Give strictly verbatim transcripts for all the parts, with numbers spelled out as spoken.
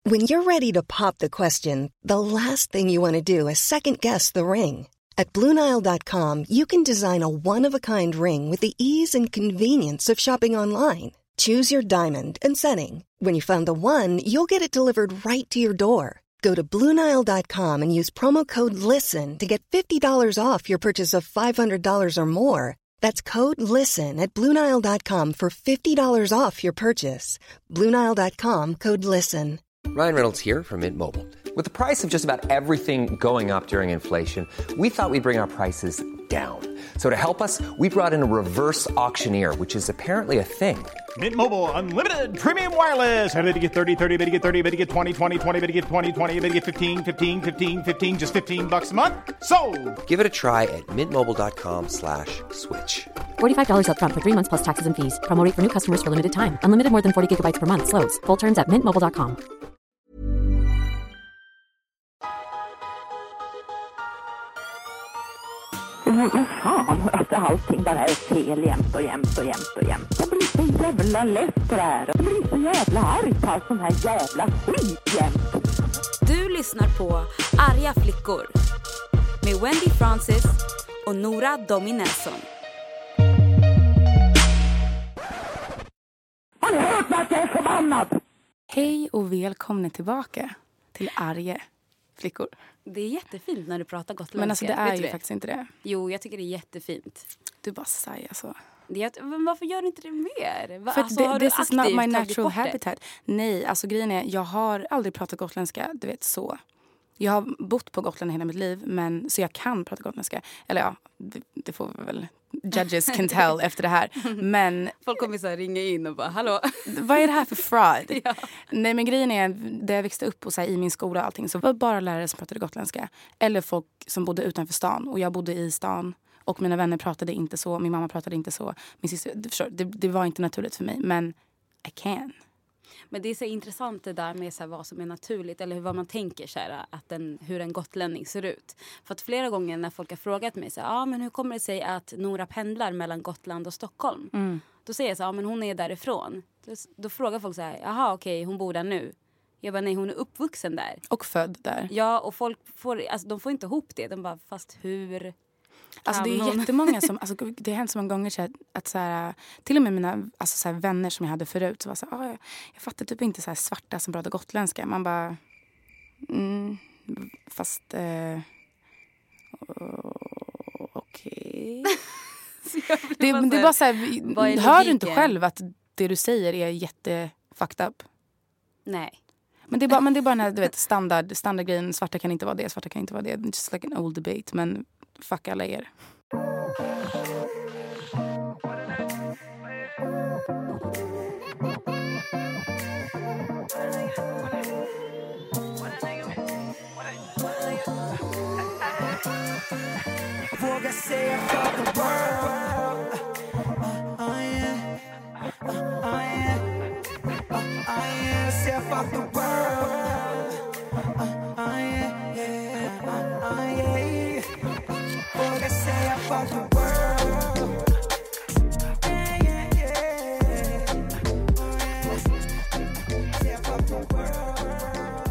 When you're ready to pop the question, the last thing you want to do is second-guess the ring. At Blue Nile dot com, you can design a one-of-a-kind ring with the ease and convenience of shopping online. Choose your diamond and setting. When you find the one, you'll get it delivered right to your door. Go to Blue Nile dot com and use promo code LISTEN to get fifty dollars off your purchase of five hundred dollars or more. That's code LISTEN at Blue Nile dot com for fifty dollars off your purchase. Blue Nile dot com, code LISTEN. Ryan Reynolds here from Mint Mobile. With the price of just about everything going up during inflation, we thought we'd bring our prices down. So to help us, we brought in a reverse auctioneer, which is apparently a thing. Mint Mobile Unlimited Premium Wireless. How to get thirty, thirty, how to get thirty, how to get twenty, twenty, twenty, how to get twenty, twenty, how to get fifteen, fifteen, fifteen, fifteen, just fifteen bucks a month? Sold! Give it a try at mintmobile.com slash switch. forty-five dollars up front for three months plus taxes and fees. Promo rate for new customers for limited time. Unlimited more than forty gigabytes per month. Slows full terms at mint mobile dot com. Men fan, att allting bara är fel jämt och jämt och jämt och jämt. Jag blir så jävla less på det här. Jag blir så jävla arg på all sån här jävla skit jämt. Du lyssnar på Arga flickor med Wendy Francis och Nora Dominelson. Har ni hört att jag är förbannad? Hej och välkomna tillbaka till Arga flickor. Det är jättefint när du pratar gotländska. Men alltså det är ju det? faktiskt inte det. Jo, jag tycker det är jättefint. Du bara säger så. Det, men varför gör du inte det mer? För alltså, det, har this du is not my natural habitat? habitat. Nej, alltså grejen är, jag har aldrig pratat gotländska, du vet så. Jag har bott på Gotland hela mitt liv, men så jag kan prata gotländska. Eller ja, det, det får vi väl judges can tell efter det här. Men folk kommer så här ringa in och bara, hallå? Vad är det här för fraud? Ja. Nej, men grejen är, där jag växte upp och så här, i min skola och allting, så var det bara lärare som pratade gotländska. Eller folk som bodde utanför stan. Och jag bodde i stan. Och mina vänner pratade inte så. Min mamma pratade inte så. Min syster, du förstår, det, det var inte naturligt för mig. Men I can. Men det är så intressant det där med så här, vad som är naturligt. Eller vad man tänker så här, att en, hur en gotlänning ser ut. För att flera gånger när folk har frågat mig så här, ah, men hur kommer det sig att Nora pendlar mellan Gotland och Stockholm? Mm. Då säger jag så här, ah, men hon är därifrån. Då, då frågar folk så här, jaha okej, hon bor där nu. Jag bara, nej, hon är uppvuxen där. Och född där. Ja, och folk får, alltså, de får inte ihop det. De bara, fast hur... Alltså det är hon... jättemånga som, alltså det har hänt så många gånger så här, att så här, till och med mina alltså så här, vänner som jag hade förut så var så här, ah, jag, jag fattar typ inte så här svarta som pratar gotländska. Man bara, mm, fast, eh, okej. Okay. det, det är bara så här, hör du inte själv att det du säger är jätte fucked up? Nej. Men det är bara, men det är bara den här, du vet, standard, standardgrejen, svarta kan inte vara det, svarta kan inte vara det. It's just like an old debate, men fuck alla er. Våga säga fuck the world. Oh yeah. Oh yeah. Oh yeah. Säga fuck the world. Oh yeah. Yeah. Oh yeah. Våga säga fuck the world. Yeah, yeah, yeah. Säga fuck the world.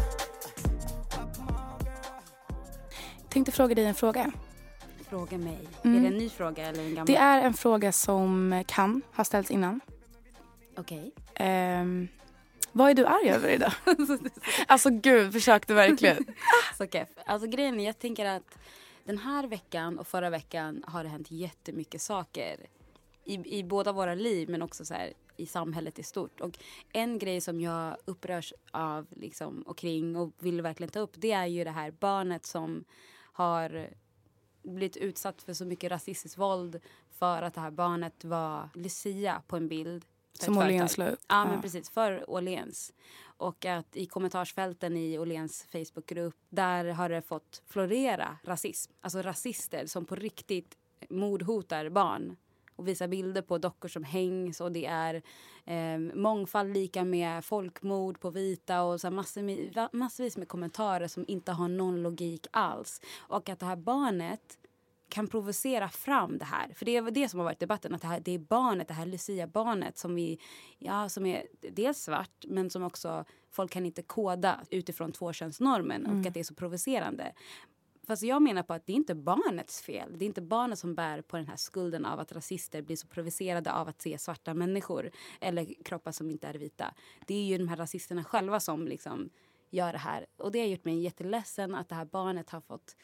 Jag tänkte fråga dig en fråga. Fråga mig. Mm. Är det en ny fråga eller en gammal? Det är en fråga som kan ha ställts innan. Okej. Okay. Um, vad är du arg över idag? Alltså gud, försökte verkligen. Så keff. Alltså grejen är, jag tänker att den här veckan och förra veckan har det hänt jättemycket saker. I, i båda våra liv, men också så här, i samhället i stort. Och en grej som jag upprörs av liksom, och kring och vill verkligen ta upp, det är ju det här barnet som har blivit utsatt för så mycket rasistiskt våld för att det här barnet var Lucia på en bild. Som Åhléns la upp. Ja, ja, men precis. För Åhléns. Och att i kommentarsfälten i Åhléns Facebookgrupp, där har det fått florera rasism. Alltså rasister som på riktigt mordhotar barn. Och visar bilder på dockor som hängs. Och det är eh, mångfald lika med folkmord på vita. Och så massor, massvis med kommentarer som inte har någon logik alls. Och att det här barnet kan provocera fram det här. För det är det som har varit debatten, att det, här, det är barnet, det här Lucia-barnet som vi, ja, som är dels svart, men som också folk kan inte koda utifrån tvåkönsnormen mm. och att det är så provocerande. Fast jag menar på att det är inte barnets fel. Det är inte barnet som bär på den här skulden av att rasister blir så provocerade av att se svarta människor eller kroppar som inte är vita. Det är ju de här rasisterna själva som liksom gör det här. Och det har gjort mig jätteledsen att det här barnet har fått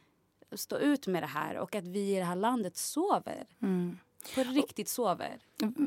stå ut med det här och att vi i det här landet sover. Mm. På riktigt sover.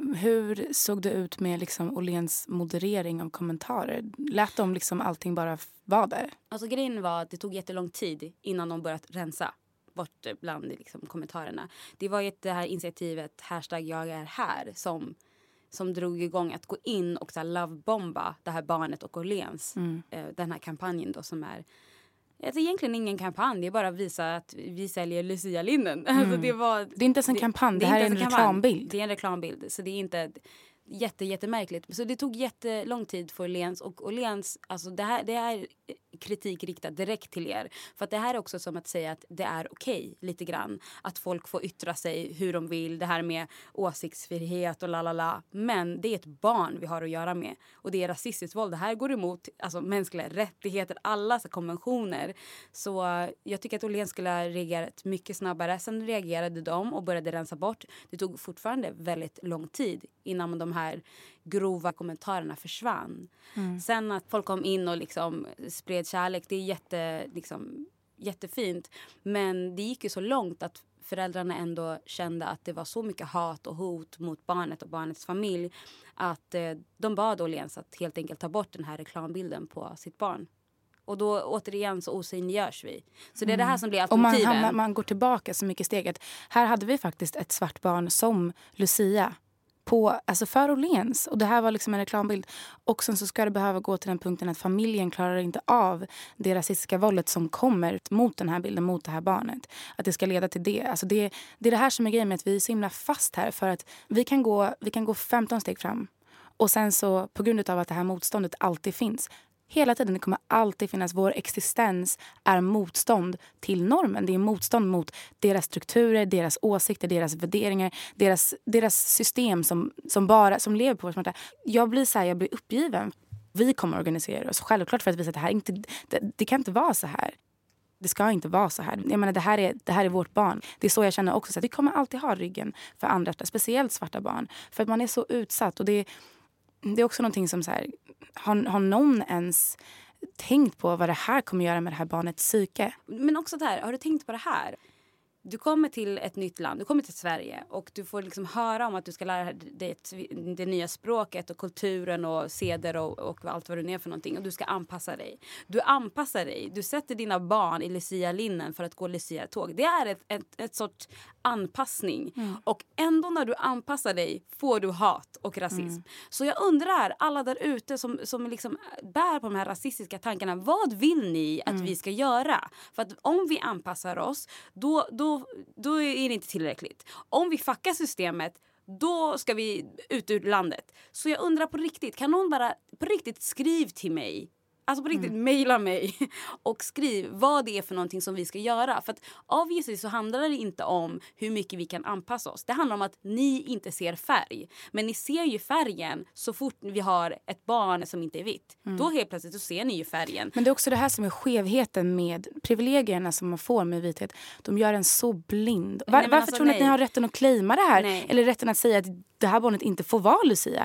Hur såg det ut med liksom Åhléns moderering av kommentarer? Lät de liksom allting bara vara där? Alltså grejen var att det tog jättelång tid innan de började rensa bort bland liksom kommentarerna. Det var ju det här initiativet hashtag jag är här som, som drog igång att gå in och så här lovebomba det här barnet och Åhléns. Mm. Eh, den här kampanjen då som är... Det är egentligen ingen kampanj, det är bara att visa att vi säljer Lucia-linnen. Mm. Alltså det, var, det är inte ens en kampanj, det, det här är en reklambild. Det är en reklambild, så det är inte jätte, jättemärkligt. Så det tog jättelång tid för Åhléns. Och Åhléns, alltså det här, det är kritik riktad direkt till er. För att det här är också som att säga att det är okej lite grann. Att folk får yttra sig hur de vill. Det här med åsiktsfrihet och lalala. Men det är ett barn vi har att göra med. Och det är rasistiskt våld. Det här går emot alltså, mänskliga rättigheter. Alla så, konventioner. Så jag tycker att Åhléns skulle ha reagerat mycket snabbare. Sen reagerade de och började rensa bort. Det tog fortfarande väldigt lång tid innan de här grova kommentarerna försvann. Mm. Sen att folk kom in och liksom spred kärlek, det är jätte, liksom, jättefint. Men det gick ju så långt att föräldrarna ändå kände att det var så mycket hat och hot mot barnet och barnets familj att eh, de bad Åhléns att helt enkelt ta bort den här reklambilden på sitt barn. Och då återigen så osynliggörs vi. Så det är det här som blir alternativen. Och man, hamnar, man går tillbaka så mycket steget. Här hade vi faktiskt ett svart barn som Lucia på, alltså för Åhléns. Och det här var liksom en reklambild. Och sen så ska det behöva gå till den punkten att familjen klarar inte av det rasistiska våldet som kommer mot den här bilden, mot det här barnet. Att det ska leda till det. Alltså det, det är det här som är grejen med att vi är så himla fast här. För att vi kan gå, vi kan gå femton steg fram. Och sen så på grund av att det här motståndet alltid finns. Hela tiden, det kommer alltid finnas, vår existens är motstånd till normen. Det är motstånd mot deras strukturer, deras åsikter, deras värderingar, deras, deras system som, som bara som lever på vår smärta. Jag blir så här, jag blir uppgiven. Vi kommer organisera oss självklart för att visa att det här inte, det, det kan inte vara så här. Det ska inte vara så här. Jag menar, det här är, det här är vårt barn. Det är så jag känner också. Så att vi kommer alltid ha ryggen för andra, speciellt svarta barn. För att man är så utsatt och det är Det är också någonting som så här, har, har någon ens tänkt på vad det här kommer göra med det här barnets psyke? Men också där, har du tänkt på det här? Du kommer till ett nytt land, du kommer till Sverige och du får liksom höra om att du ska lära dig det, det nya språket och kulturen och seder och, och allt vad det är för någonting. Och du ska anpassa dig. Du anpassar dig. Du sätter dina barn i Lucia-linnen för att gå Lucia-tåg. Det är ett, ett, ett sorts anpassning. Mm. Och ändå när du anpassar dig får du hat och rasism. Mm. Så jag undrar, alla där ute som, som liksom bär på de här rasistiska tankarna, vad vill ni att mm. vi ska göra? För att om vi anpassar oss, då, då då är det inte tillräckligt. Om vi fuckar systemet, då ska vi ut ur landet. Så jag undrar på riktigt, kan någon bara på riktigt skriv till mig? Alltså på riktigt, mm. mejla mig och skriv vad det är för någonting som vi ska göra. För att obviously så handlar det inte om hur mycket vi kan anpassa oss. Det handlar om att ni inte ser färg. Men ni ser ju färgen så fort vi har ett barn som inte är vitt. Mm. Då helt plötsligt så ser ni ju färgen. Men det är också det här som är skevheten med privilegierna som man får med vithet. De gör en så blind. Var, nej, varför alltså, tror ni nej. att ni har rätten att claima det här? Nej. Eller rätten att säga att det här barnet inte får vara Lucia?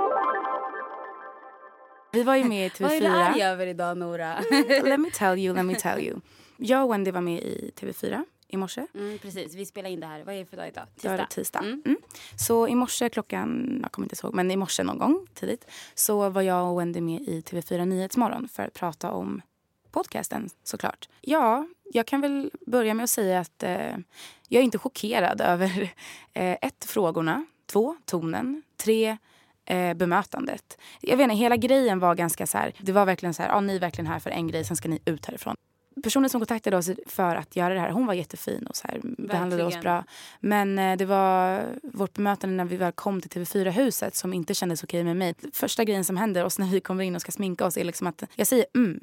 Vi var ju med i T V fyra. Vad är du arg över idag, Nora? Let me tell you, let me tell you. Jag och Wendy var med i T V fyra i morse. Mm, precis, vi spelar in det här. Vad är det för dag idag? Tisdag. Det var tisdag. Mm. Mm. Så i morse klockan, jag kommer inte ihåg, men i morse någon gång tidigt så var jag och Wendy med i T V fyra Nyhetsmorgon för att prata om podcasten, såklart. Ja, jag kan väl börja med att säga att eh, jag är inte chockerad över eh, ett, frågorna, två, tonen, tre, Eh, bemötandet. Jag vet inte, hela grejen var ganska så här, det var verkligen så här, ja, ni är verkligen här för en grej, sen ska ni ut härifrån. Personen som kontaktade oss för att göra det här, hon var jättefin och så här, behandlade oss bra. Men eh, det var vårt bemötande när vi väl kom till T V fyra-huset som inte kändes okej med mig. Första grejen som händer oss när vi kommer in och ska sminka oss är liksom att jag säger mm, typ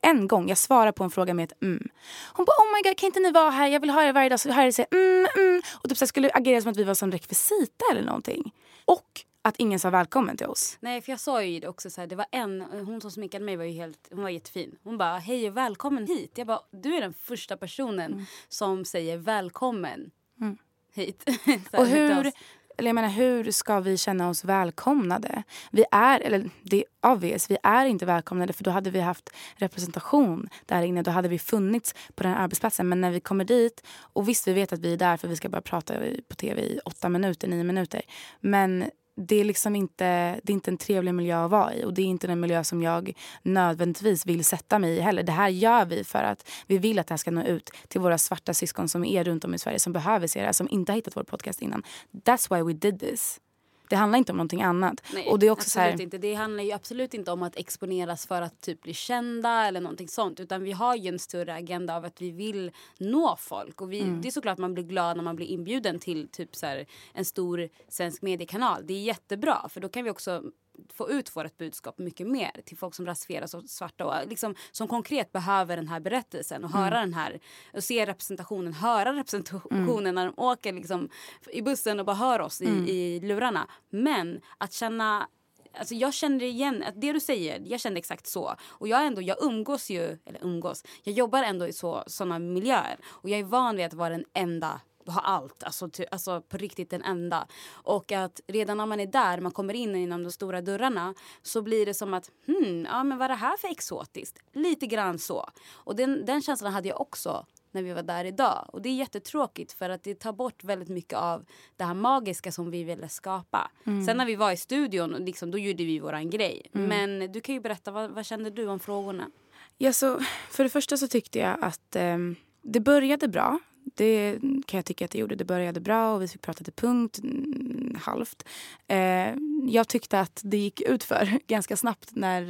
en gång jag svarar på en fråga med ett mm. Hon bara, oh my god, kan inte ni vara här? Jag vill ha er varje dag. Så här säger mm, mm. Och typ så skulle agera som att vi var som rekvisita eller någonting. Och att ingen sa välkommen till oss. Nej, för jag sa ju det också så här, det var en, hon som sminkade mig var ju helt, hon var jättefin. Hon bara, hej och välkommen hit. Jag bara, du är den första personen mm. som säger välkommen mm. hit. Och hur, eller jag menar, hur ska vi känna oss välkomnade? Vi är, eller det är obvious, vi är inte välkomnade för då hade vi haft representation där inne. Då hade vi funnits på den här arbetsplatsen. Men när vi kommer dit, och visst vi vet att vi är där för vi ska bara prata på tv i åtta minuter, nio minuter. Men det är liksom inte, det är inte en trevlig miljö att vara i. Och det är inte en miljö som jag nödvändigtvis vill sätta mig i heller. Det här gör vi för att vi vill att det här ska nå ut till våra svarta syskon som är runt om i Sverige. Som behöver se det här, som inte har hittat vår podcast innan. That's why we did this. Det handlar inte om någonting annat. Nej, och det är också absolut så här, inte. Det handlar ju absolut inte om att exponeras för att typ bli kända eller någonting sånt. Utan vi har ju en större agenda av att vi vill nå folk. Och vi, mm. det är såklart att man blir glad när man blir inbjuden till typ så här, en stor svensk mediekanal. Det är jättebra, för då kan vi också få ut vårt budskap mycket mer till folk som rasifieras och svarta och liksom, som konkret behöver den här berättelsen och höra mm. den här och se representationen, höra representationen mm. när de åker liksom i bussen och bara hör oss mm. i, i lurarna. Men att känna, alltså jag känner igen att det du säger, jag kände exakt så. Och jag ändå, jag umgås ju, eller umgås, jag jobbar ändå i så, såna miljöer. Och jag är van vid att vara den enda, ha allt, alltså, ty, alltså på riktigt den enda. Och att redan när man är där, man kommer in inom de stora dörrarna, så blir det som att, hmm, ja men vad är det här för exotiskt? Lite grann så. Och den, den känslan hade jag också när vi var där idag. Och det är jättetråkigt för att det tar bort väldigt mycket av det här magiska som vi ville skapa. Mm. Sen när vi var i studion, liksom, då gjorde vi våran grej. Mm. Men du kan ju berätta, vad, vad kände du om frågorna? Ja, så, för det första så tyckte jag att eh, det började bra. Det kan jag tycka att det gjorde. Det började bra och vi fick prata till punkt mm, halvt. Eh, jag tyckte att det gick ut för ganska snabbt när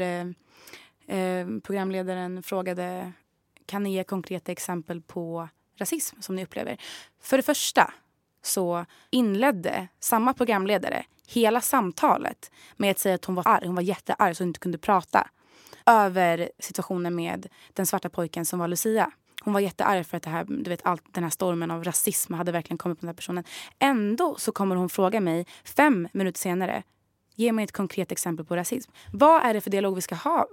eh, eh, programledaren frågade, kan ni ge konkreta exempel på rasism som ni upplever? För det första så inledde samma programledare hela samtalet med att säga att hon var arg. Hon var jättearg så hon inte kunde prata över situationen med den svarta pojken som var Lucia. Hon var jättearg för att det här, du vet, allt, den här stormen av rasism hade verkligen kommit på den här personen. Ändå så kommer hon fråga mig fem minuter senare, ge mig ett konkret exempel på rasism. Vad är det för dialog vi ska ha?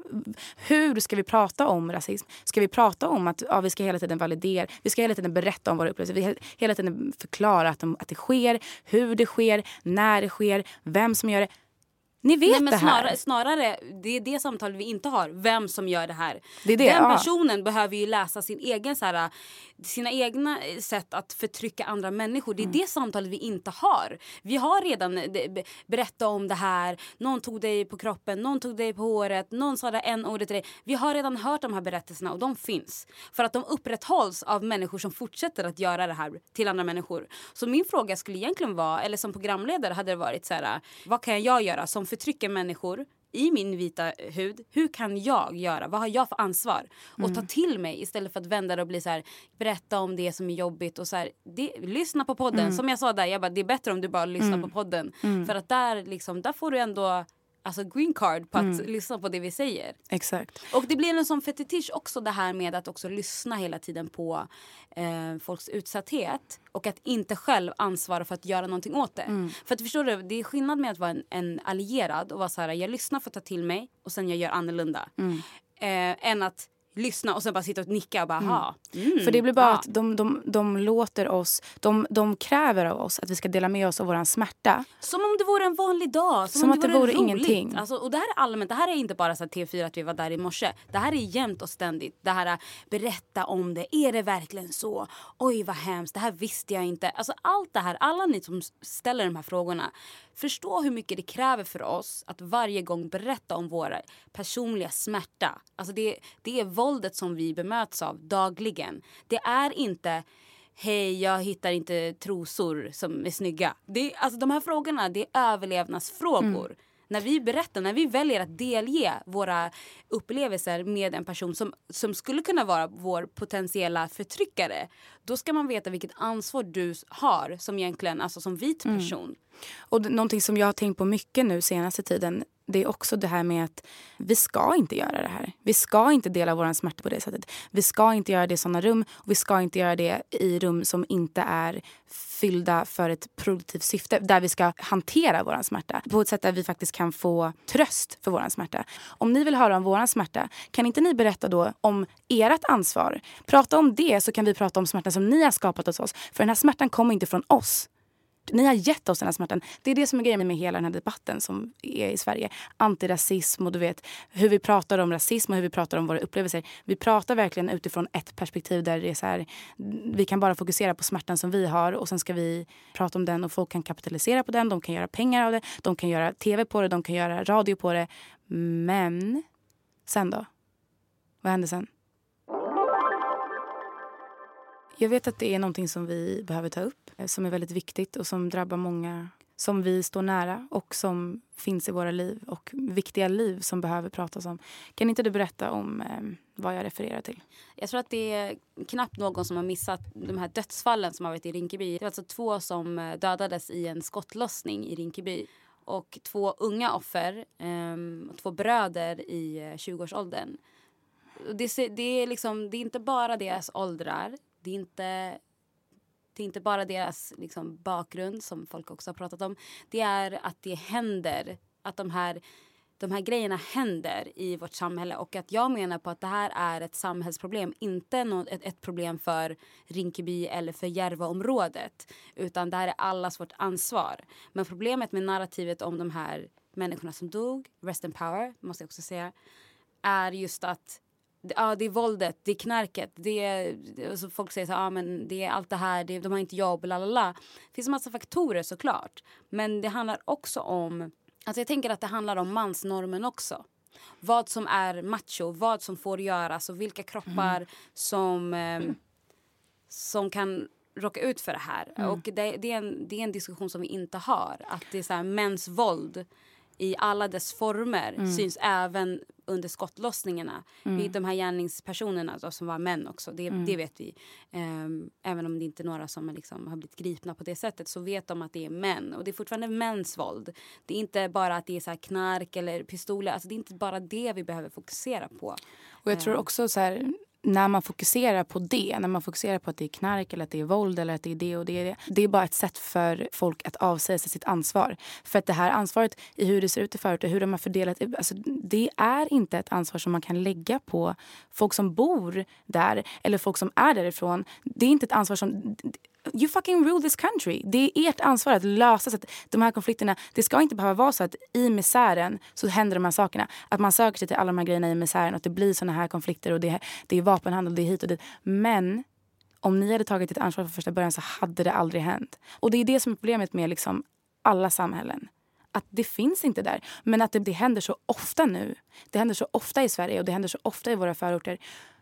Hur ska vi prata om rasism? Ska vi prata om att ja, vi ska hela tiden validera, vi ska hela tiden berätta om våra upplevelser, vi ska hela tiden förklara att, de, att det sker, hur det sker, när det sker, vem som gör det. Ni vet Nej, men det här. Snarare, snarare, det är det samtal vi inte har. Vem som gör det här. Det är det, Den ja. personen behöver ju läsa sin egen, så här, sina egna sätt att förtrycka andra människor. Det är mm. det samtalet vi inte har. Vi har redan berättat om det här. Någon tog dig på kroppen, någon tog dig på håret, någon sa det en ordet till dig. Vi har redan hört de här berättelserna och de finns. För att de upprätthålls av människor som fortsätter att göra det här till andra människor. Så min fråga skulle egentligen vara, eller som programledare hade det varit så här, vad kan jag göra som förtrycker människor i min vita hud? Hur kan jag göra? Vad har jag för ansvar? Och mm. ta till mig istället för att vända det och bli så här, berätta om det som är jobbigt och så här, det, lyssna på podden. Mm. Som jag sa där, jag bara, det är bättre om du bara lyssnar mm. på podden. Mm. För att där, liksom, där får du ändå alltså green card på att mm. lyssna på det vi säger. Exakt. Och det blir en sån fetisch också, det här med att också lyssna hela tiden på eh, folks utsatthet. Och att inte själv ansvara för att göra någonting åt det. Mm. För att förstår du, det är skillnad med att vara en, en allierad och vara så här, jag lyssnar för att ta till mig och sen jag gör annorlunda. Mm. Eh, än att lyssna och sen bara sitta och nicka och bara, ha. Mm. Mm. För det blir bara ja. att de, de, de låter oss, de, de kräver av oss att vi ska dela med oss av våran smärta. Som om det vore en vanlig dag. Som, som om att det vore, vore ingenting. Alltså, och det här är allmänt, det här är inte bara så T fyra att vi var där i morse. Det här är jämt och ständigt. Det här, berätta om det. Är det verkligen så? Oj vad hemskt, det här visste jag inte. Alltså allt det här, alla ni som ställer de här frågorna. Förstå hur mycket det kräver för oss att varje gång berätta om våra personliga smärta. Alltså det, det är våldet som vi bemöts av dagligen. Det är inte, hej jag hittar inte trosor som är snygga. Det, alltså de här frågorna, det är överlevnadsfrågor. Mm. När vi berättar, när vi väljer att delge våra upplevelser med en person som, som skulle kunna vara vår potentiella förtryckare, då ska man veta vilket ansvar du har som egentligen, alltså som vit person. Mm. Och någonting som jag har tänkt på mycket nu senaste tiden, det är också det här med att vi ska inte göra det här. Vi ska inte dela våran smärta på det sättet. Vi ska inte göra det i sådana rum. Och vi ska inte göra det i rum som inte är fyllda för ett produktivt syfte. Där vi ska hantera våran smärta. På ett sätt där vi faktiskt kan få tröst för våran smärta. Om ni vill höra om våran smärta, kan inte ni berätta då om ert ansvar? Prata om det, så kan vi prata om smärtan som ni har skapat hos oss. För den här smärtan kommer inte från oss. Ni har gett oss den här smärtan. Det är det som är grejen med hela den här debatten som är i Sverige. Antirasism och du vet hur vi pratar om rasism och hur vi pratar om våra upplevelser. Vi pratar verkligen utifrån ett perspektiv där det är så här, vi kan bara fokusera på smärtan som vi har och sen ska vi prata om den och folk kan kapitalisera på den. De kan göra pengar av det, de kan göra tv på det, de kan göra radio på det. Men sen då? Vad händer sen? Jag vet att det är någonting som vi behöver ta upp, som är väldigt viktigt och som drabbar många som vi står nära och som finns i våra liv och viktiga liv som behöver pratas om. Kan inte du berätta om eh, vad jag refererar till? Jag tror att det är knappt någon som har missat de här dödsfallen som har varit i Rinkeby. Det var alltså två som dödades i en skottlossning i Rinkeby. Och två unga offer, eh, två bröder i tjugoårsåldern. Det, det, är liksom, det är inte bara deras åldrar. Det är inte, det är inte bara deras liksom, bakgrund som folk också har pratat om. Det är att det händer, att de här, de här grejerna händer i vårt samhälle. Och att jag menar på att det här är ett samhällsproblem. Inte något, ett, ett problem för Rinkeby eller för Järvaområdet. Utan det här är allas vårt ansvar. Men problemet med narrativet om de här människorna som dog, rest in power, måste jag också säga, är just att ja, det är våldet, det är knarket, det är, alltså folk säger så ja, men det är allt det här, det är, de har inte jobb, lalala. Det finns en massa faktorer såklart. Men det handlar också om, alltså jag tänker att det handlar om mansnormen också. Vad som är macho, vad som får göras och vilka kroppar mm. som, eh, som kan råka ut för det här. Mm. Och det, det, är en, det är en diskussion som vi inte har. Att det är så här, mäns våld i alla dess former mm. syns även under skottlossningarna. Mm. De här gärningspersonerna då, som var män också, det, mm. det vet vi. Um, även om det inte är några som liksom har blivit gripna på det sättet, så vet de att det är män. Och det är fortfarande mäns våld. Det är inte bara att det är så här knark eller pistoler. Alltså det är inte bara det vi behöver fokusera på. Och jag tror också så här, när man fokuserar på det, när man fokuserar på att det är knark eller att det är våld eller att det är det och det är det. Det är bara ett sätt för folk att avsäga sig sitt ansvar. För att det här ansvaret i hur det ser ut i förut och hur de har fördelat, alltså det är inte ett ansvar som man kan lägga på folk som bor där eller folk som är därifrån. Det är inte ett ansvar som... You fucking rule this country. Det är ert ansvar att lösa så att de här konflikterna, det ska inte behöva vara så att i misären så händer de här sakerna. Att man söker sig till alla de här grejerna i misären och att det blir såna här konflikter och det, det är vapenhandel, det är hit och dit. Men om ni hade tagit ett ansvar från första början så hade det aldrig hänt. Och det är det som är problemet med liksom alla samhällen. Att det finns inte där. Men att det, det händer så ofta nu. Det händer så ofta i Sverige och det händer så ofta i våra förorter.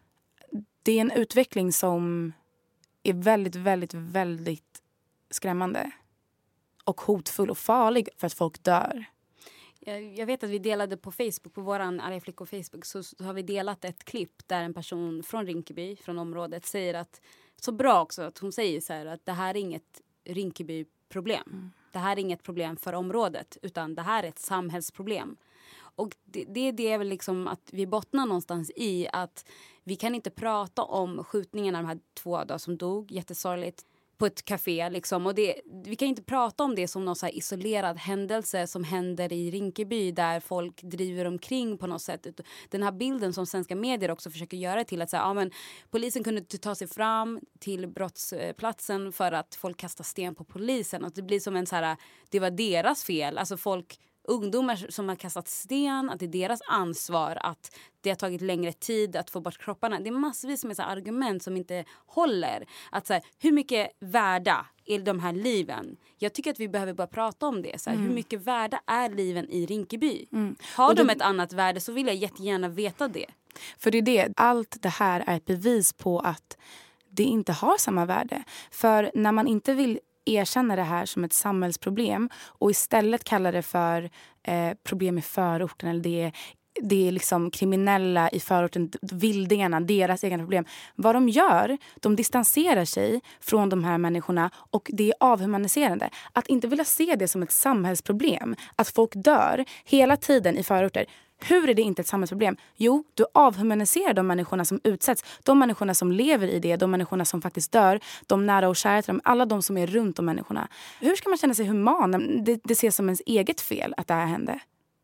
Det är en utveckling som är väldigt, väldigt, väldigt skrämmande och hotfull och farlig för att folk dör. Jag, jag vet att vi delade på Facebook, på våran Arga Flickor Facebook, så, så har vi delat ett klipp där en person från Rinkeby, från området, säger att, så bra också, att hon säger så här att det här är inget Rinkeby-problem. Mm. Det här är inget problem för området, utan det här är ett samhällsproblem. Och det, det är det väl liksom att vi bottnar någonstans i att vi kan inte prata om skjutningarna, de här två då, som dog, jättesorgligt, på ett café liksom. Och det, vi kan inte prata om det som någon så här isolerad händelse som händer i Rinkeby där folk driver omkring på något sätt. Den här bilden som svenska medier också försöker göra till att säga, ja, men polisen kunde ta sig fram till brottsplatsen för att folk kastar sten på polisen. Och det blir som en så här, det var deras fel. Alltså folk, ungdomar som har kastat sten, att det är deras ansvar att det har tagit längre tid att få bort kropparna. Det är massvis med så här argument som inte håller. Att så här, hur mycket värda är de här liven? Jag tycker att vi behöver bara prata om det. Så här, mm. Hur mycket värda är liven i Rinkeby? Mm. Har de det... ett annat värde så vill jag jättegärna veta det. För det är det. Allt det här är ett bevis på att det inte har samma värde. För när man inte vill erkänna det här som ett samhällsproblem och istället kallar det för eh, problem i förorten eller det är det är liksom kriminella i förorten, vildingarna, deras egna problem. Vad de gör, de distanserar sig från de här människorna och det är avhumaniserande. Att inte vilja se det som ett samhällsproblem, att folk dör hela tiden i förorter. Hur är det inte ett samhällsproblem? Jo, du avhumaniserar de människorna som utsätts. De människorna som lever i det. De människorna som faktiskt dör. De nära och kära till dem. Alla de som är runt de människorna. Hur ska man känna sig human? Det, det ses som ens eget fel att det här hände.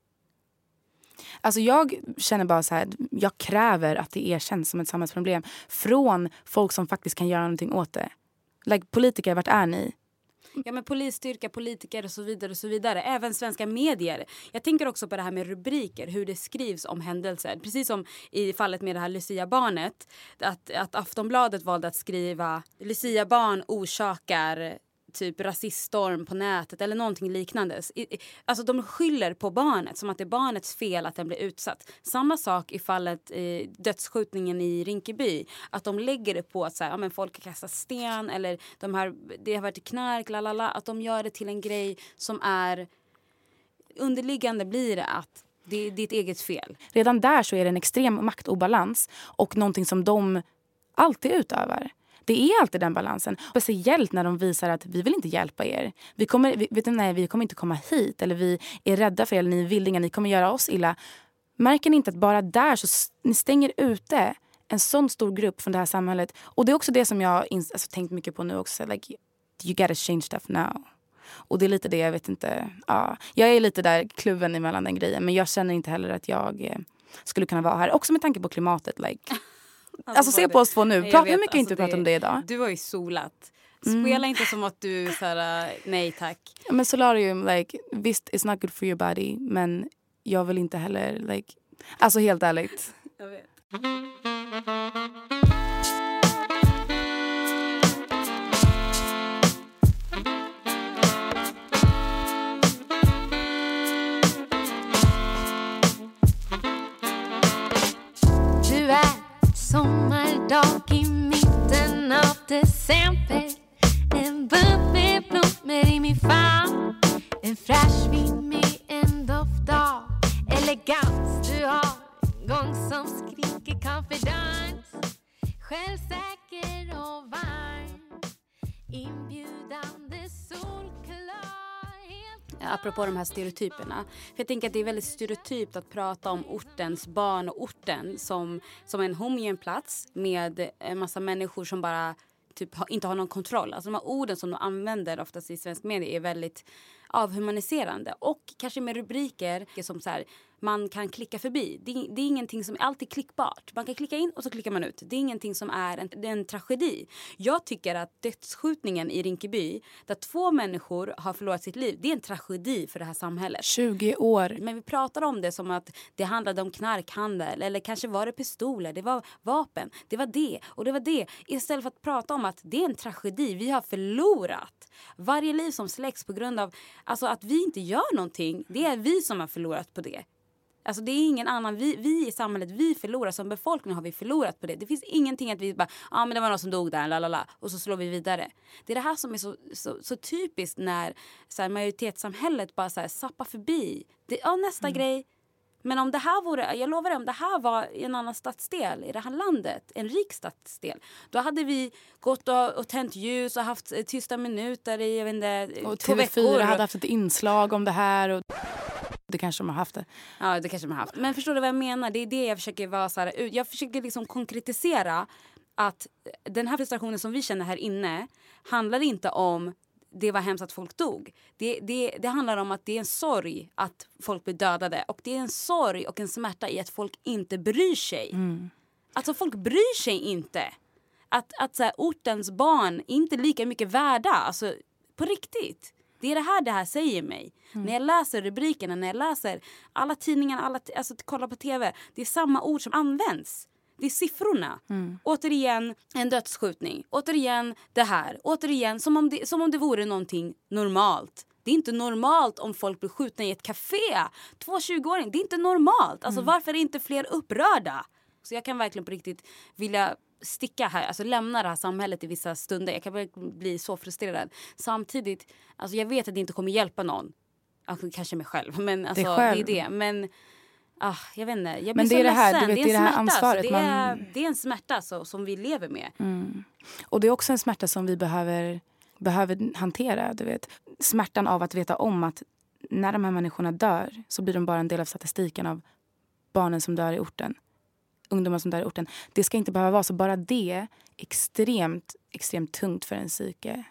Alltså jag känner bara så här. Jag kräver att det erkänns som ett samhällsproblem. Från folk som faktiskt kan göra någonting åt det. Like, politiker, vart är ni? Ja, men polisstyrka, politiker och så vidare och så vidare. Även svenska medier. Jag tänker också på det här med rubriker. Hur det skrivs om händelser. Precis som i fallet med det här Lucia-barnet. Att, att Aftonbladet valde att skriva Lucia-barn orsakar typ rasiststorm på nätet eller någonting liknande. Alltså de skyller på barnet som att det är barnets fel att den blir utsatt. Samma sak i fallet eh, dödsskjutningen i Rinkeby. Att de lägger det på att så här, ja, men folk kastar sten eller de här, det har varit knark, lalala. Att de gör det till en grej som är underliggande blir det att det är ditt eget fel. Redan där så är det en extrem maktobalans och någonting som de alltid utövar. Det är alltid den balansen. Speciellt när de visar att vi vill inte hjälpa er. Vi kommer, vi, vet du, nej, vi kommer inte komma hit. Eller vi är rädda för er. Eller ni är vildingar. Ni kommer göra oss illa. Märker ni inte att bara där så s- ni stänger ute en sån stor grupp från det här samhället. Och det är också det som jag har ins- alltså, tänkt mycket på nu också. Like, you gotta change stuff now. Och det är lite det, jag vet inte. Ja, jag är lite där kluven emellan den grejen. Men jag känner inte heller att jag eh, skulle kunna vara här. Också med tanke på klimatet, like... Alltså, alltså se på oss två nu. Prata, hur mycket alltså, inte pratat om det idag? Du har ju solat. Spela mm. inte som att du såhär, nej tack. Men solarium, like, visst, it's not good for your body. Men jag vill inte heller, like... Alltså helt ärligt. Jag vet. Du är sommardag i mitten av december. En bunt med blommor i min famn. En fräsch vind med en doft av elegans. Du har en gång som skriker confidence. Självsäker och varm. Inbjudande solklar. Apropå de här stereotyperna. För jag tänker att det är väldigt stereotypt att prata om ortens barn och orten som, som en homogen plats med en massa människor som bara typ ha, inte har någon kontroll. Alltså de här orden som de använder oftast i svensk media är väldigt avhumaniserande. Och kanske med rubriker som så här, man kan klicka förbi. Det, det är ingenting som är alltid klickbart. Man kan klicka in och så klickar man ut. Det är ingenting som är en, det är en tragedi. Jag tycker att dödsskjutningen i Rinkeby, där två människor har förlorat sitt liv, det är en tragedi för det här samhället. tjugo år. Men vi pratar om det som att det handlade om knarkhandel. Eller kanske var det pistoler, det var vapen. Det var det och det var det. Istället för att prata om att det är en tragedi. Vi har förlorat. Varje liv som släcks på grund av alltså att vi inte gör någonting. Det är vi som har förlorat på det. Alltså det är ingen annan, vi, vi i samhället, vi förlorar, som befolkning har vi förlorat på det. Det finns ingenting att vi bara, ja ah, men det var någon som dog där, lalala, och så slår vi vidare. Det är det här som är så, så, så typiskt när så här, majoritetssamhället bara så här, sappar förbi. Det, ja, nästa mm. grej. Men om det här vore, jag lovar dig, om det här var i en annan stadsdel i det här landet, en rik stadsdel, då hade vi gått och, och tänt ljus och haft tysta minuter i, jag vet inte, och två T V fyra veckor. Hade haft ett inslag om det här och det kanske de har haft det. Ja, det kanske de har haft. Men förstår du vad jag menar? Det är det jag försöker vara så här, jag försöker liksom konkretisera att den här frustrationen som vi känner här inne handlar inte om det var hemskt att folk dog. Det, det, det handlar om att det är en sorg att folk blir dödade. Och det är en sorg och en smärta i att folk inte bryr sig. Mm. Alltså folk bryr sig inte. Att, att så här, ortens barn är inte lika mycket värda. Alltså på riktigt. Det är det här det här säger mig. Mm. När jag läser rubrikerna, när jag läser alla tidningar, alla t- alltså kollar på tv. Det är samma ord som används. Det är siffrorna. Mm. Återigen en dödsskjutning. Återigen det här. Återigen som om det, som om det vore någonting normalt. Det är inte normalt om folk blir skjutna i ett café. Två tjugoåringar, det är inte normalt. Alltså mm. varför är inte fler upprörda? Så jag kan verkligen på riktigt vilja sticka här, alltså lämna det här samhället i vissa stunder. Jag kan bli så frustrerad. Samtidigt, alltså jag vet att det inte kommer hjälpa någon. Alltså, kanske mig själv, men alltså, det, det är det. Men ah, jag vet inte, jag blir Men det så är det här, ledsen. du vet, det är det en är det här smärta, ansvaret, så det, man- är, det är en smärta så, som vi lever med. Mm. Och det är också en smärta som vi behöver, behöver hantera. Du vet. Smärtan av att veta om att när de här människorna dör så blir de bara en del av statistiken av barnen som dör i orten. Ungdomar som dör i orten. Det ska inte behöva vara så. Bara det är extremt, extremt tungt för en psyke.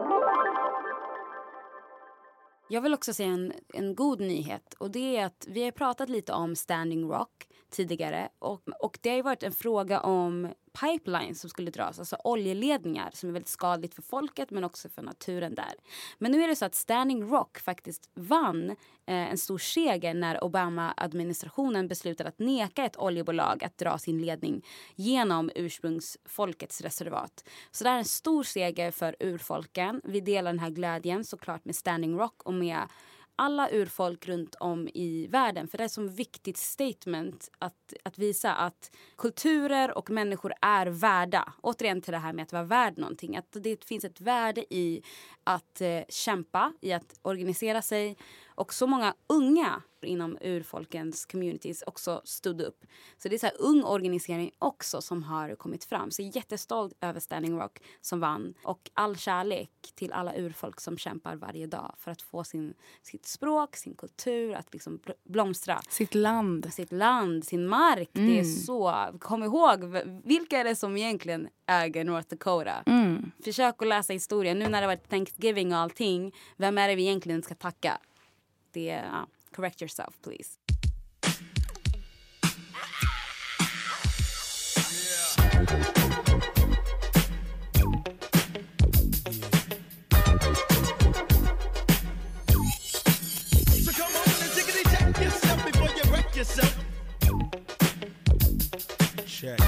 Jag vill också säga en, en god nyhet. Och det är att vi har pratat lite om Standing Rock tidigare. Och, och det har ju varit en fråga om pipelines som skulle dras. Alltså oljeledningar som är väldigt skadligt för folket men också för naturen där. Men nu är det så att Standing Rock faktiskt vann eh, en stor seger när Obama-administrationen beslutade att neka ett oljebolag att dra sin ledning genom ursprungsfolkets reservat. Så det är en stor seger för urfolken. Vi delar den här glädjen såklart med Standing Rock och med alla urfolk runt om i världen. För det är som viktigt statement att, att visa att kulturer och människor är värda. Återigen till det här med att vara värd någonting. Att det finns ett värde i att eh, kämpa, i att organisera sig. Och så många unga inom urfolkens communities också stod upp. Så det är så här ung organisering också som har kommit fram. Så jag är jättestolt över Standing Rock som vann. Och all kärlek till alla urfolk som kämpar varje dag för att få sin, sitt språk, sin kultur att liksom blomstra. Sitt land. Sitt land, sin mark. Mm. Det är så. Kom ihåg, vilka är det som egentligen äger North Dakota? Mm. Försök att läsa historien. Nu när det har varit Thanksgiving och allting. Vem är det vi egentligen ska tacka? Det är... Uh, correct yourself, please. So come on and jiggity jack yourself before you wreck yourself. Check.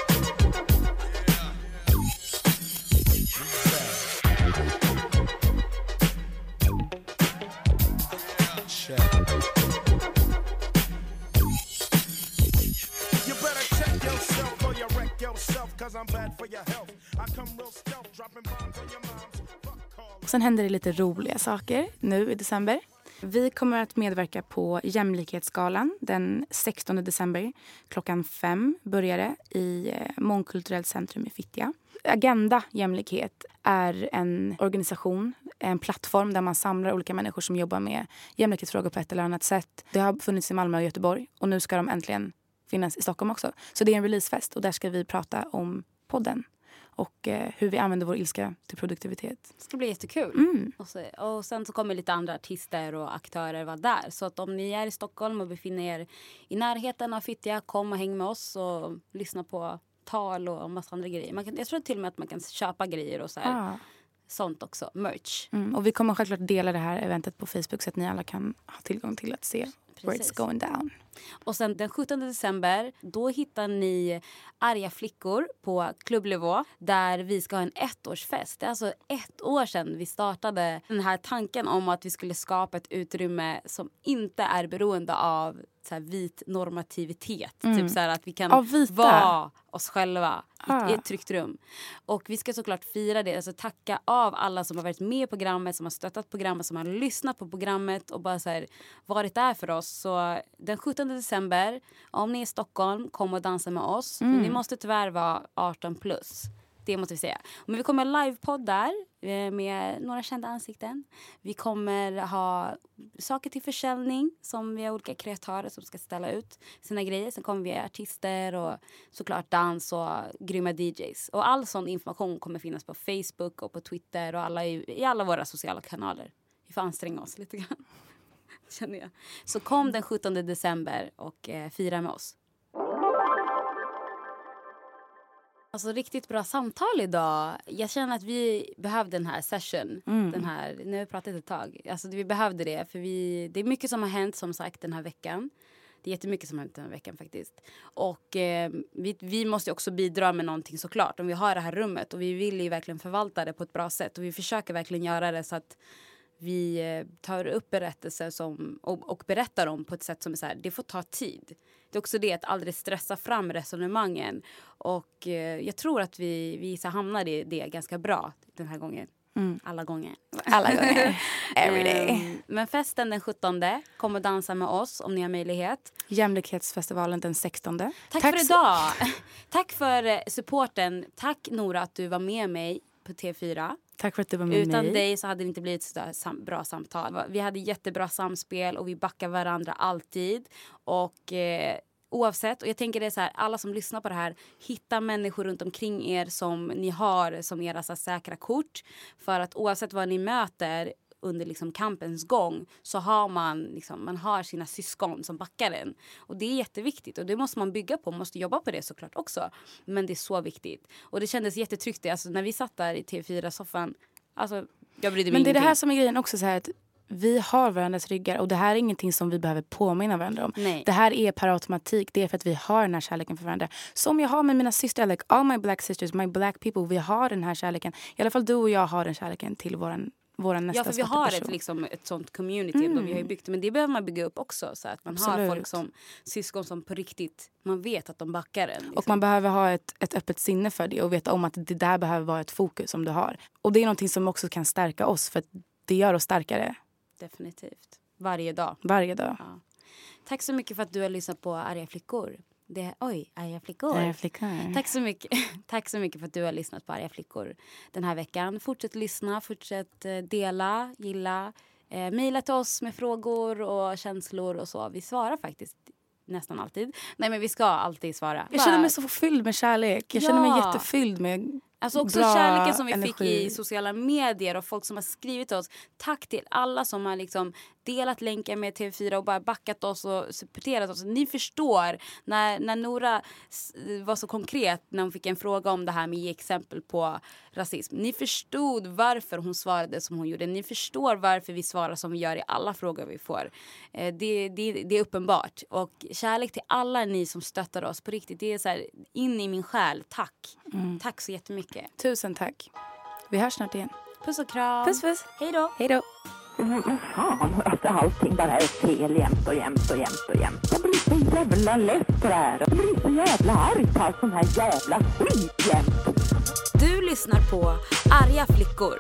Och sen händer det lite roliga saker nu i december. Vi kommer att medverka på Jämlikhetsgalan den sextonde december. Klockan fem börjar det i Mångkulturellt centrum i Fittja. Agenda Jämlikhet är en organisation, en plattform där man samlar olika människor som jobbar med jämlikhetsfrågor på ett eller annat sätt. Det har funnits i Malmö och Göteborg och nu ska de äntligen finnas i Stockholm också. Så det är en releasefest och där ska vi prata om podden och eh, hur vi använder vår ilska till produktivitet. Det ska bli jättekul. Mm. Och, så, och sen så kommer lite andra artister och aktörer vara där. Så att om ni är i Stockholm och befinner er i närheten av Fittja, kom och häng med oss och lyssna på tal och en massa andra grejer. Man kan, jag tror till och med att man kan köpa grejer och så här, Ah. sånt också. Merch. Mm, och vi kommer självklart dela det här eventet på Facebook så att ni alla kan ha tillgång till att se where Precis. it's going down. Och sen den sjuttonde december, då hittar ni Arga flickor på Klubblevå där vi ska ha en ettårsfest. Det är alltså ett år sedan vi startade den här tanken om att vi skulle skapa ett utrymme som inte är beroende av så här, vit normativitet. Mm. Typ så här att vi kan Av vita. vara oss själva Ah. i ett tryggt rum. Och vi ska såklart fira det, alltså tacka av alla som har varit med i programmet, som har stöttat programmet, som har lyssnat på programmet och bara så här, varit där för oss. Så den sjuttonde december, om ni är i Stockholm, kom och dansa med oss. Mm. Men ni måste tyvärr vara arton plus. Det måste vi säga. Men vi kommer livepodd där med några kända ansikten. Vi kommer ha saker till försäljning som vi har olika kreatörer som ska ställa ut sina grejer. Sen kommer vi ha artister och såklart dans och grymma D Js. Och all sån information kommer finnas på Facebook och på Twitter och alla i, i alla våra sociala kanaler. Vi får anstränga oss lite grann. Känner jag. Så kom den sjuttonde december och eh, fira med oss. Alltså riktigt bra samtal idag. Jag känner att vi behövde den här session. Mm. Den här, nu har vi pratat ett tag. Alltså vi behövde det. För vi, det är mycket som har hänt som sagt den här veckan. Det är jättemycket som har hänt den här veckan faktiskt. Och eh, vi, vi måste också bidra med någonting såklart. Om vi har det här rummet. Och vi vill ju verkligen förvalta det på ett bra sätt. Och vi försöker verkligen göra det så att vi eh, tar upp berättelser som, och, och berättar om på ett sätt som är så här, det får ta tid. Det är också det att aldrig stressa fram resonemangen. Och eh, jag tror att vi, vi så hamnar i det ganska bra den här gången. Mm. Alla gånger. Alla gånger. Every day. Men festen den sjuttonde, kom och dansa med oss om ni har möjlighet. Jämlikhetsfestivalen den sextonde. Tack, Tack för idag. Tack för supporten. Tack Nora att du var med mig på T fyra. Tack för att du var med Utan mig. dig så hade det inte blivit så sam- bra samtal. Vi hade jättebra samspel och vi backar varandra alltid. Och eh, oavsett, och jag tänker det är så här, alla som lyssnar på det här, hitta människor runt omkring er som ni har som era så här, säkra kort. För att oavsett vad ni möter under liksom kampens gång så har man liksom, man har sina syskon som backar en. Och det är jätteviktigt och det måste man bygga på, man måste jobba på det såklart också. Men det är så viktigt. Och det kändes jättetryggt, alltså när vi satt där i T fyra-soffan, alltså jag brydde mig Men det är ingenting. det här som är grejen också, så här att vi har varandras ryggar och det här är ingenting som vi behöver påminna varandra om. Nej. Det här är per automatik, det är för att vi har den här kärleken för varandra. Som jag har med mina systrar, like all my black sisters, my black people, vi har den här kärleken. I alla fall du och jag har den kärleken till våran våra nästa Ja, för vi svarta har person. ett, liksom, ett sånt community mm. vi har ju byggt. Men det behöver man bygga upp också. Så att man Absolut. har folk som syskon som på riktigt, man vet att de backar en. Liksom. Och man behöver ha ett, ett öppet sinne för det och veta om att det där behöver vara ett fokus som du har. Och det är någonting som också kan stärka oss för att det gör oss starkare. Definitivt. Varje dag. Varje dag. Ja. Tack så mycket för att du har lyssnat på Arga flickor. Det, oj, Arga flickor. Arga flickor. Tack så mycket. Tack så mycket för att du har lyssnat på Arga flickor den här veckan. Fortsätt lyssna, fortsätt dela, gilla. Eh, maila till oss med frågor och känslor och så. Vi svarar faktiskt nästan alltid. Nej, men vi ska alltid svara. Jag känner mig så fylld med kärlek. Jag ja. känner mig jättefylld med Alltså också bra kärleken som vi energi. fick i sociala medier och folk som har skrivit till oss. Tack till alla som har liksom delat länkar med T V fyra och bara backat oss och supporterat oss. Ni förstår när, när Nora var så konkret när hon fick en fråga om det här med ge exempel på rasism. Ni förstod varför hon svarade som hon gjorde. Ni förstår varför vi svarar som vi gör i alla frågor vi får. Eh, det, det, det är uppenbart. Och kärlek till alla ni som stöttar oss på riktigt. Det är så här in i min själ. Tack. Mm. Tack så jättemycket. Tusen tack. Vi hörs snart igen. Puss och kram. Puss puss. Hej då. Hej då. Men fan, att allting bara är fel jämt och jämt och jämt och jämt. Jag blir så jävla less på det här. Jag blir så jävla arg på all sån här jävla skit jämt. Du lyssnar på Arga flickor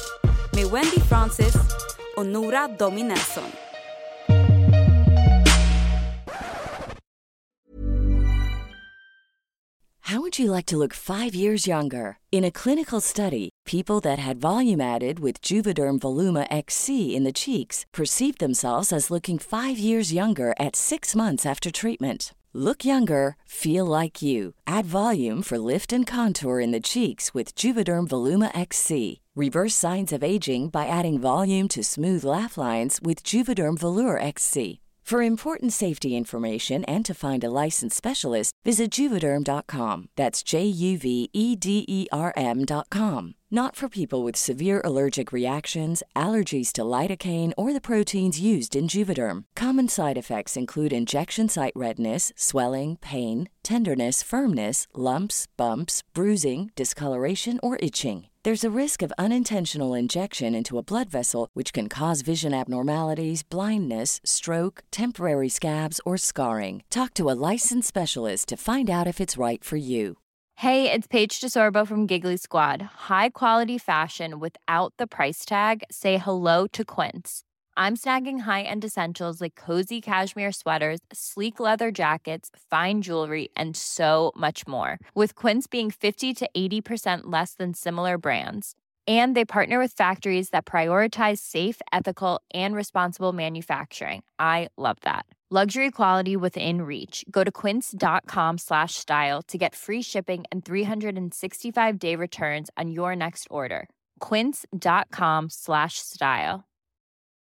med Wendy Francis och Nora Dominelson. How would you like to look five years younger? In a clinical study, people that had volume added with Juvederm Voluma X C in the cheeks perceived themselves as looking five years younger at six months after treatment. Look younger, feel like you. Add volume for lift and contour in the cheeks with Juvederm Voluma X C. Reverse signs of aging by adding volume to smooth laugh lines with Juvederm Volure X C. For important safety information and to find a licensed specialist, visit Juvederm dot com. That's J U V E D E R M dot com. Not for people with severe allergic reactions, allergies to lidocaine, or the proteins used in Juvederm. Common side effects include injection site redness, swelling, pain, tenderness, firmness, lumps, bumps, bruising, discoloration, or itching. There's a risk of unintentional injection into a blood vessel, which can cause vision abnormalities, blindness, stroke, temporary scabs, or scarring. Talk to a licensed specialist to find out if it's right for you. Hey, it's Paige DeSorbo from Giggly Squad. High quality fashion without the price tag. Say hello to Quince. I'm snagging high-end essentials like cozy cashmere sweaters, sleek leather jackets, fine jewelry, and so much more. With Quince being fifty to eighty percent less than similar brands. And they partner with factories that prioritize safe, ethical, and responsible manufacturing. I love that. Luxury quality within reach. Go to quince.com slash style to get free shipping and three sixty-five day returns on your next order. Quince.com slash style.